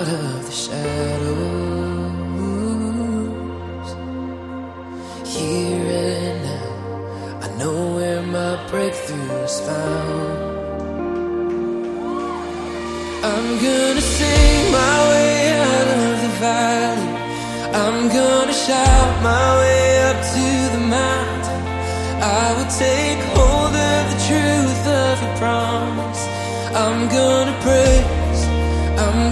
out of the shadows. Here and now, I know where my breakthrough is found. I'm gonna sing my way out of the valley. I'm gonna shout my way up to the mountain. I will take hold of the truth of your promise. I'm gonna praise, I'm